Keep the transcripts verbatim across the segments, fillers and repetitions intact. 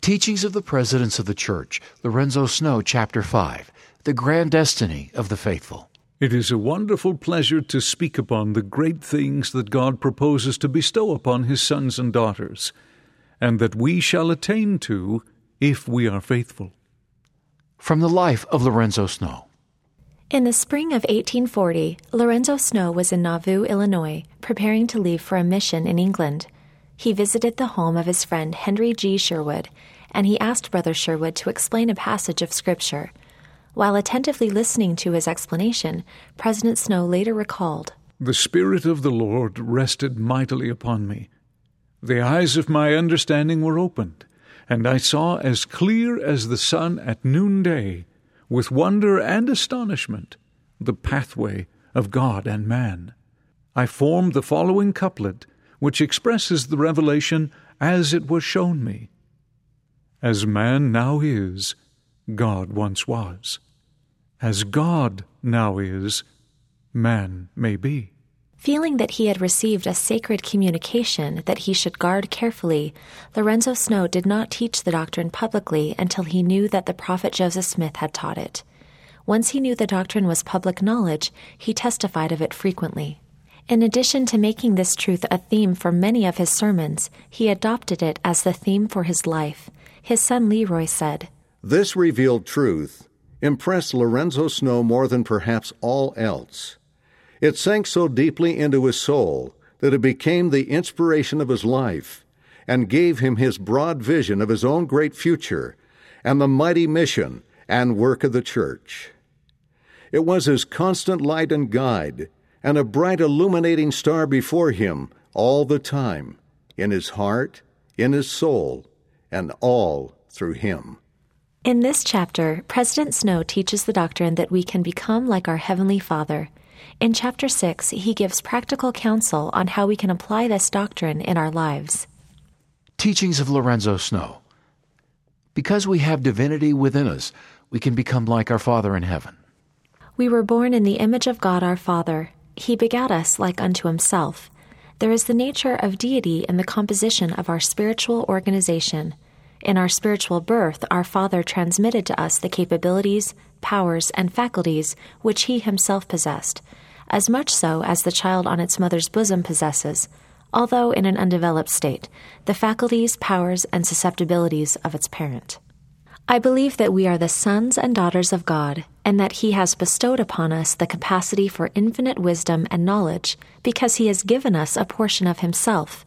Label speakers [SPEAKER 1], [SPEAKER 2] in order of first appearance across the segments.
[SPEAKER 1] Teachings of the Presidents of the Church, Lorenzo Snow, Chapter five, The Grand Destiny of the Faithful.
[SPEAKER 2] It is a wonderful pleasure to speak upon the great things that God proposes to bestow upon His sons and daughters, and that we shall attain to if we are faithful.
[SPEAKER 1] From the life of Lorenzo Snow.
[SPEAKER 3] In the spring of eighteen forty, Lorenzo Snow was in Nauvoo, Illinois, preparing to leave for a mission in England. He visited the home of his friend Henry G. Sherwood, and he asked Brother Sherwood to explain a passage of Scripture. While attentively listening to his explanation, President Snow later recalled,
[SPEAKER 2] "The Spirit of the Lord rested mightily upon me. The eyes of my understanding were opened, and I saw as clear as the sun at noonday, with wonder and astonishment, the pathway of God and man. I formed the following couplet, which expresses the revelation as it was shown me. As man now is, God once was. As God now is, man may be."
[SPEAKER 3] Feeling that he had received a sacred communication that he should guard carefully, Lorenzo Snow did not teach the doctrine publicly until he knew that the prophet Joseph Smith had taught it. Once he knew the doctrine was public knowledge, he testified of it frequently. In addition to making this truth a theme for many of his sermons, he adopted it as the theme for his life. His son Leroy said,
[SPEAKER 4] "This revealed truth impressed Lorenzo Snow more than perhaps all else. It sank so deeply into his soul that it became the inspiration of his life and gave him his broad vision of his own great future and the mighty mission and work of the church. It was his constant light and guide and a bright illuminating star before him all the time, in his heart, in his soul, and all through him."
[SPEAKER 3] In this chapter, President Snow teaches the doctrine that we can become like our Heavenly Father. In Chapter six, he gives practical counsel on how we can apply this doctrine in our lives.
[SPEAKER 1] Teachings of Lorenzo Snow. Because we have divinity within us, we can become like our Father in heaven.
[SPEAKER 3] We were born in the image of God our Father. He begat us like unto himself. There is the nature of deity in the composition of our spiritual organization. In our spiritual birth, our Father transmitted to us the capabilities, powers, and faculties which he himself possessed, as much so as the child on its mother's bosom possesses, although in an undeveloped state, the faculties, powers, and susceptibilities of its parent. I believe that we are the sons and daughters of God, and that He has bestowed upon us the capacity for infinite wisdom and knowledge, because He has given us a portion of Himself.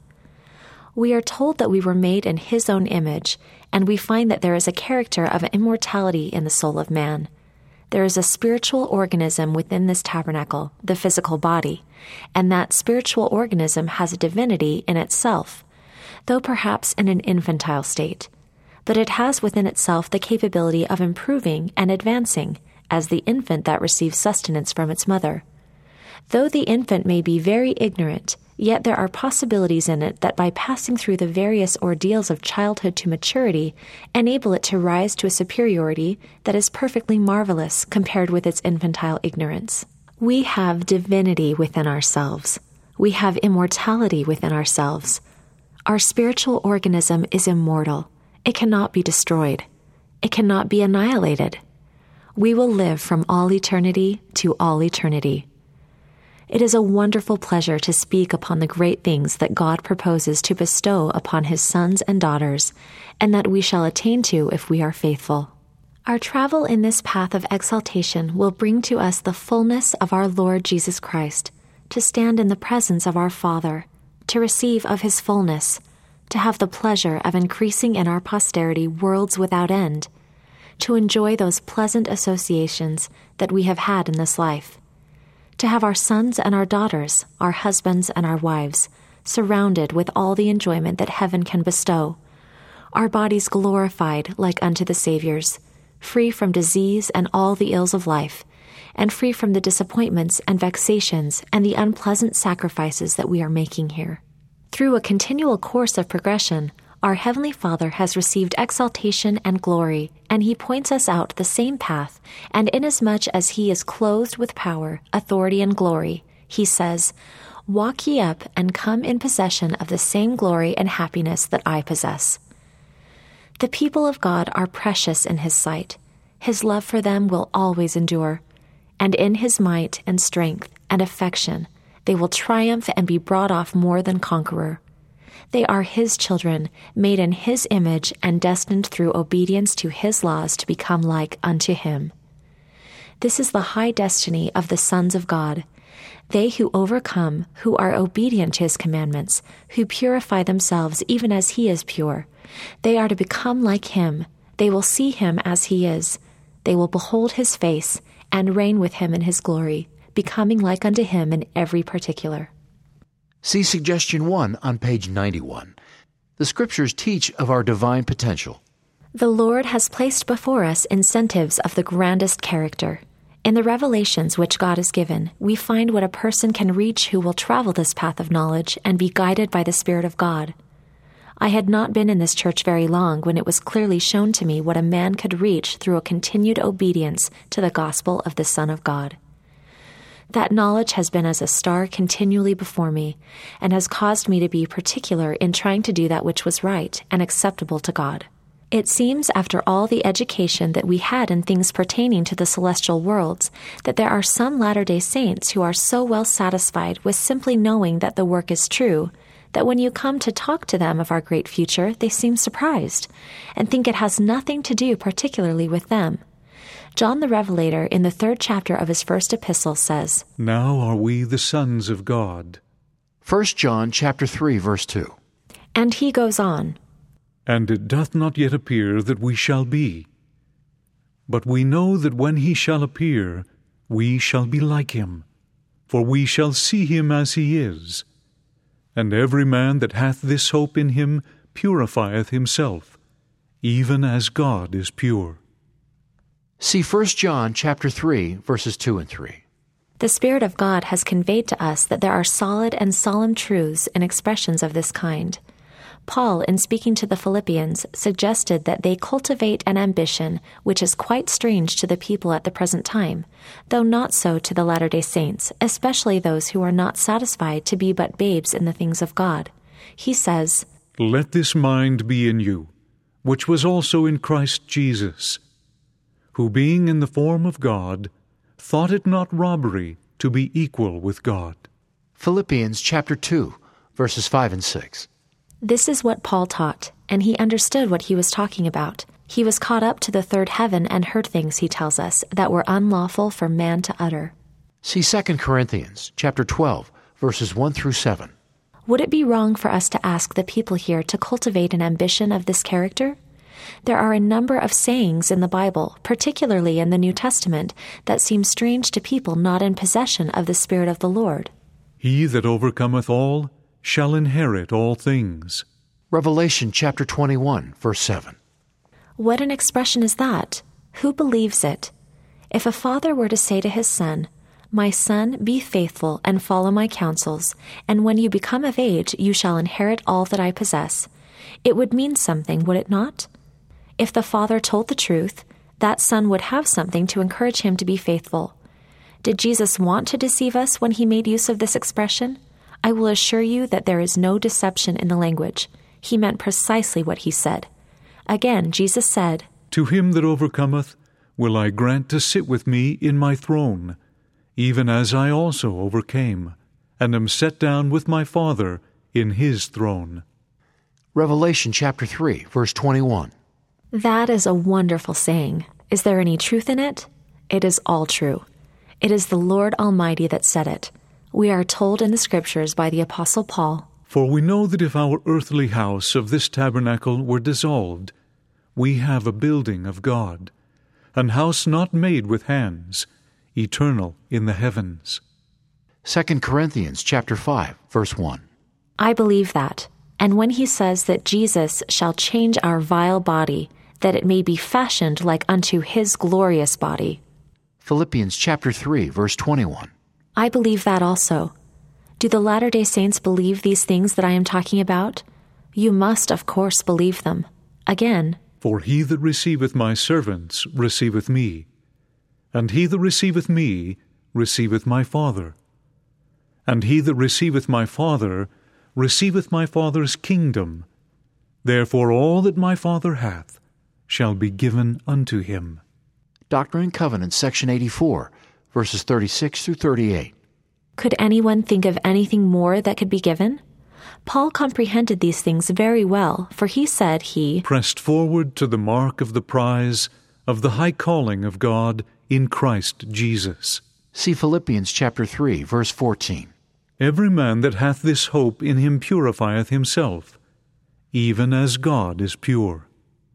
[SPEAKER 3] We are told that we were made in His own image, and we find that there is a character of immortality in the soul of man. There is a spiritual organism within this tabernacle, the physical body, and that spiritual organism has a divinity in itself, though perhaps in an infantile state. But it has within itself the capability of improving and advancing, as the infant that receives sustenance from its mother. Though the infant may be very ignorant, yet there are possibilities in it that by passing through the various ordeals of childhood to maturity, enable it to rise to a superiority that is perfectly marvelous compared with its infantile ignorance. We have divinity within ourselves. We have immortality within ourselves. Our spiritual organism is immortal. It cannot be destroyed. It cannot be annihilated. We will live from all eternity to all eternity. It is a wonderful pleasure to speak upon the great things that God proposes to bestow upon His sons and daughters, and that we shall attain to if we are faithful. Our travel in this path of exaltation will bring to us the fullness of our Lord Jesus Christ, to stand in the presence of our Father, to receive of His fullness, to have the pleasure of increasing in our posterity worlds without end, to enjoy those pleasant associations that we have had in this life, to have our sons and our daughters, our husbands and our wives, surrounded with all the enjoyment that heaven can bestow, our bodies glorified like unto the Savior's, free from disease and all the ills of life, and free from the disappointments and vexations and the unpleasant sacrifices that we are making here. Through a continual course of progression, our Heavenly Father has received exaltation and glory, and He points us out the same path, and inasmuch as He is clothed with power, authority, and glory, He says, "Walk ye up and come in possession of the same glory and happiness that I possess." The people of God are precious in His sight. His love for them will always endure. And in His might and strength and affection, they will triumph and be brought off more than conqueror. They are His children, made in His image and destined through obedience to His laws to become like unto Him. This is the high destiny of the sons of God. They who overcome, who are obedient to His commandments, who purify themselves even as He is pure. They are to become like Him. They will see Him as He is. They will behold His face and reign with Him in His glory, becoming like unto Him in every particular.
[SPEAKER 1] See Suggestion one on page ninety-one. The Scriptures teach of our divine potential.
[SPEAKER 3] The Lord has placed before us incentives of the grandest character. In the revelations which God has given, we find what a person can reach who will travel this path of knowledge and be guided by the Spirit of God. I had not been in this church very long when it was clearly shown to me what a man could reach through a continued obedience to the gospel of the Son of God. That knowledge has been as a star continually before me, and has caused me to be particular in trying to do that which was right and acceptable to God. It seems, after all the education that we had in things pertaining to the celestial worlds, that there are some Latter-day Saints who are so well satisfied with simply knowing that the work is true, that when you come to talk to them of our great future, they seem surprised, and think it has nothing to do particularly with them. John the Revelator, in the third chapter of his first epistle, says,
[SPEAKER 2] Now are we the sons of God.
[SPEAKER 1] First John chapter three, verse two.
[SPEAKER 3] And he goes on,
[SPEAKER 2] And it doth not yet appear that we shall be. But we know that when he shall appear, we shall be like him, for we shall see him as he is. And every man that hath this hope in him purifieth himself, even as God is pure.
[SPEAKER 1] See First John chapter three, verses two and three.
[SPEAKER 3] The Spirit of God has conveyed to us that there are solid and solemn truths in expressions of this kind. Paul, in speaking to the Philippians, suggested that they cultivate an ambition which is quite strange to the people at the present time, though not so to the Latter-day Saints, especially those who are not satisfied to be but babes in the things of God. He says,
[SPEAKER 2] Let this mind be in you, which was also in Christ Jesus, who being in the form of God, thought it not robbery to be equal with God.
[SPEAKER 1] Philippians chapter two, verses five and six.
[SPEAKER 3] This is what Paul taught, and he understood what he was talking about. He was caught up to the third heaven and heard things, he tells us, that were unlawful for man to utter.
[SPEAKER 1] See Second Corinthians chapter twelve, verses one through seven.
[SPEAKER 3] Would it be wrong for us to ask the people here to cultivate an ambition of this character? There are a number of sayings in the Bible, particularly in the New Testament, that seem strange to people not in possession of the Spirit of the Lord.
[SPEAKER 2] He that overcometh all shall inherit all things.
[SPEAKER 1] Revelation chapter twenty-one, verse seven.
[SPEAKER 3] What an expression is that? Who believes it? If a father were to say to his son, My son, be faithful and follow my counsels, and when you become of age you shall inherit all that I possess, it would mean something, would it not? If the father told the truth, that son would have something to encourage him to be faithful. Did Jesus want to deceive us when he made use of this expression? I will assure you that there is no deception in the language. He meant precisely what he said. Again, Jesus said,
[SPEAKER 2] To him that overcometh will I grant to sit with me in my throne, even as I also overcame, and am set down with my Father in his throne.
[SPEAKER 1] Revelation chapter three, verse twenty-one.
[SPEAKER 3] That is a wonderful saying. Is there any truth in it? It is all true. It is the Lord Almighty that said it. We are told in the Scriptures by the Apostle Paul,
[SPEAKER 2] For we know that if our earthly house of this tabernacle were dissolved, we have a building of God, an house not made with hands, eternal in the heavens.
[SPEAKER 1] Second Corinthians chapter five, verse one.
[SPEAKER 3] I believe that. And when he says that Jesus shall change our vile body, that it may be fashioned like unto his glorious body.
[SPEAKER 1] Philippians chapter three, verse twenty-one.
[SPEAKER 3] I believe that also. Do the Latter-day Saints believe these things that I am talking about? You must, of course, believe them. Again,
[SPEAKER 2] For he that receiveth my servants receiveth me, and he that receiveth me receiveth my Father, and he that receiveth my Father receiveth my Father's kingdom, Therefore all that my Father hath shall be given unto him.
[SPEAKER 1] Doctrine and Covenants, section eighty-four, verses thirty-six through thirty-eight.
[SPEAKER 3] Could anyone think of anything more that could be given? Paul comprehended these things very well, for he said he
[SPEAKER 2] pressed forward to the mark of the prize of the high calling of God in Christ Jesus.
[SPEAKER 1] See Philippians chapter three, verse fourteen.
[SPEAKER 2] Every man that hath this hope in him purifieth himself, even as God is pure.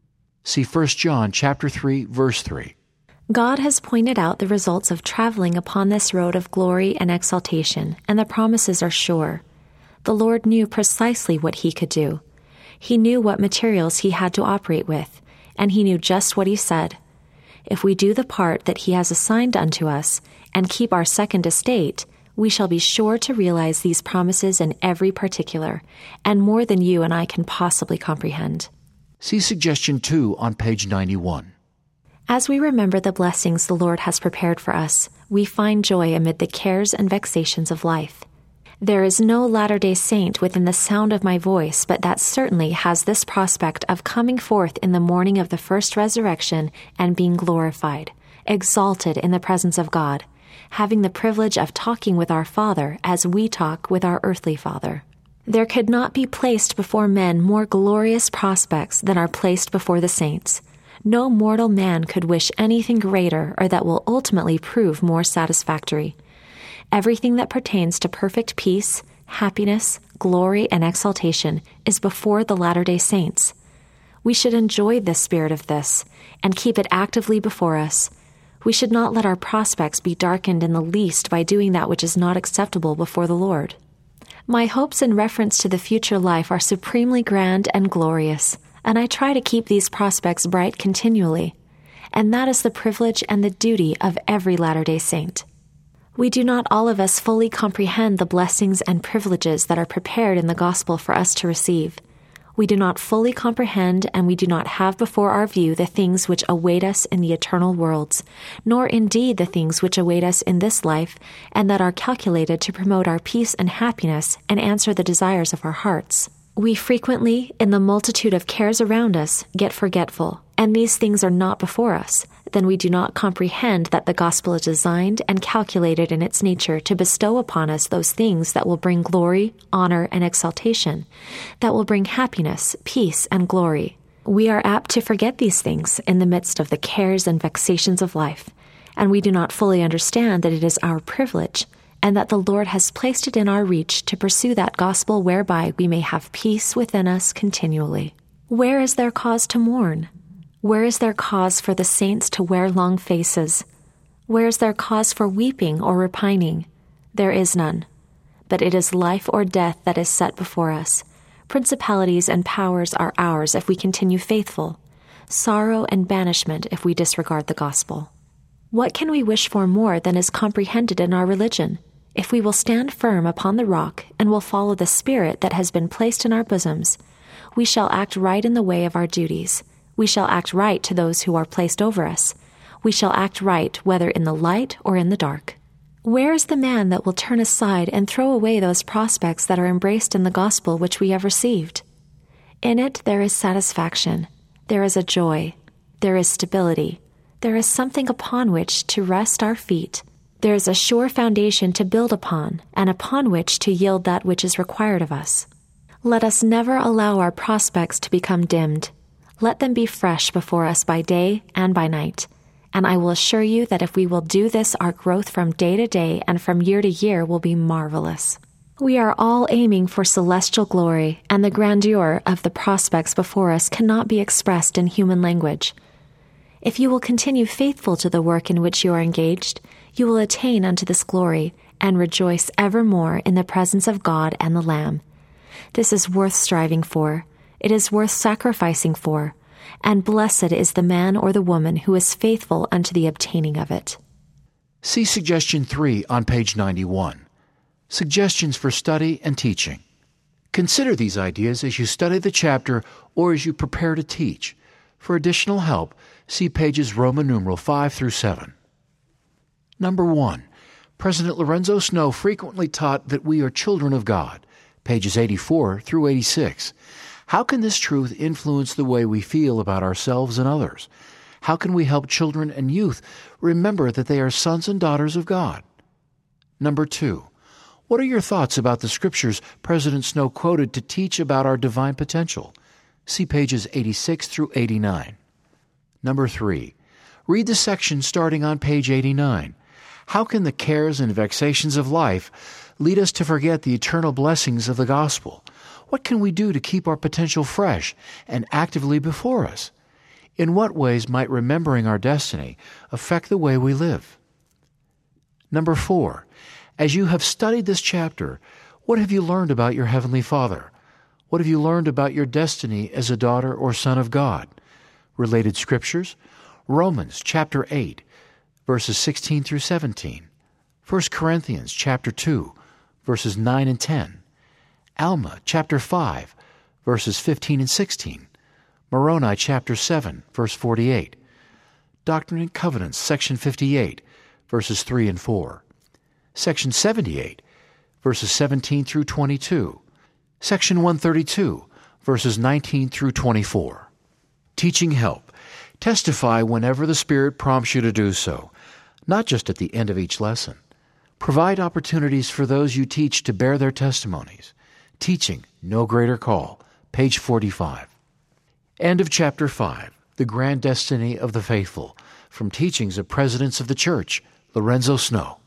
[SPEAKER 1] See First John chapter three, verse three.
[SPEAKER 3] God has pointed out the results of traveling upon this road of glory and exaltation, and the promises are sure. The Lord knew precisely what he could do. He knew what materials he had to operate with, and he knew just what he said. If we do the part that he has assigned unto us, and keep our second estate, we shall be sure to realize these promises in every particular, and more than you and I can possibly comprehend.
[SPEAKER 1] See suggestion two on page ninety-one.
[SPEAKER 3] As we remember the blessings the Lord has prepared for us, we find joy amid the cares and vexations of life. There is no Latter-day Saint within the sound of my voice, but that certainly has this prospect of coming forth in the morning of the first resurrection and being glorified, exalted in the presence of God, having the privilege of talking with our Father as we talk with our earthly Father. There could not be placed before men more glorious prospects than are placed before the saints. No mortal man could wish anything greater or that will ultimately prove more satisfactory. Everything that pertains to perfect peace, happiness, glory, and exaltation is before the Latter-day Saints. We should enjoy the spirit of this and keep it actively before us. We should not let our prospects be darkened in the least by doing that which is not acceptable before the Lord. My hopes in reference to the future life are supremely grand and glorious, and I try to keep these prospects bright continually, and that is the privilege and the duty of every Latter-day Saint. We do not all of us fully comprehend the blessings and privileges that are prepared in the gospel for us to receive. We do not fully comprehend, and we do not have before our view the things which await us in the eternal worlds, nor indeed the things which await us in this life, and that are calculated to promote our peace and happiness and answer the desires of our hearts. We frequently, in the multitude of cares around us, get forgetful, and these things are not before us. Then we do not comprehend that the gospel is designed and calculated in its nature to bestow upon us those things that will bring glory, honor, and exaltation, that will bring happiness, peace, and glory. We are apt to forget these things in the midst of the cares and vexations of life, and we do not fully understand that it is our privilege, and that the Lord has placed it in our reach to pursue that gospel whereby we may have peace within us continually. Where is there cause to mourn? Where is there cause for the saints to wear long faces? Where is there cause for weeping or repining? There is none. But it is life or death that is set before us. Principalities and powers are ours if we continue faithful. Sorrow and banishment if we disregard the gospel. What can we wish for more than is comprehended in our religion? If we will stand firm upon the rock and will follow the Spirit that has been placed in our bosoms, we shall act right in the way of our duties. We shall act right to those who are placed over us. We shall act right whether in the light or in the dark. Where is the man that will turn aside and throw away those prospects that are embraced in the gospel which we have received? In it there is satisfaction, there is a joy, there is stability, there is something upon which to rest our feet, there is a sure foundation to build upon, and upon which to yield that which is required of us. Let us never allow our prospects to become dimmed. Let them be fresh before us by day and by night. And I will assure you that if we will do this, our growth from day to day and from year to year will be marvelous. We are all aiming for celestial glory, and the grandeur of the prospects before us cannot be expressed in human language. If you will continue faithful to the work in which you are engaged, you will attain unto this glory and rejoice evermore in the presence of God and the Lamb. This is worth striving for. It is worth sacrificing for, and blessed is the man or the woman who is faithful unto the obtaining of it.
[SPEAKER 1] See suggestion three on page ninety-one. Suggestions for study and teaching. Consider these ideas as you study the chapter or as you prepare to teach. For additional help, see pages Roman numeral five through seven. Number one, President Lorenzo Snow frequently taught that we are children of God, pages eighty-four through eighty-six. How can this truth influence the way we feel about ourselves and others? How can we help children and youth remember that they are sons and daughters of God? Number two, what are your thoughts about the scriptures President Snow quoted to teach about our divine potential? See pages eighty-six through eighty-nine. Number three, read the section starting on page eighty-nine. How can the cares and vexations of life lead us to forget the eternal blessings of the gospel? What can we do to keep our potential fresh and actively before us? In what ways might remembering our destiny affect the way we live? Number four, as you have studied this chapter, what have you learned about your Heavenly Father? What have you learned about your destiny as a daughter or son of God? Related scriptures: Romans chapter eight, verses sixteen through seventeen. First Corinthians chapter two, verses nine and ten. Alma chapter five, verses fifteen and sixteen. Moroni chapter seven, verse forty-eight. Doctrine and Covenants, section fifty-eight, verses three and four. Section seventy-eight, verses seventeen through twenty-two. Section one thirty-two, verses nineteen through twenty-four. Teaching help. Testify whenever the Spirit prompts you to do so, not just at the end of each lesson. Provide opportunities for those you teach to bear their testimonies. Teaching, no greater call. Page forty-five. End of chapter five. The Grand Destiny of the Faithful. From Teachings of Presidents of the Church, Lorenzo Snow.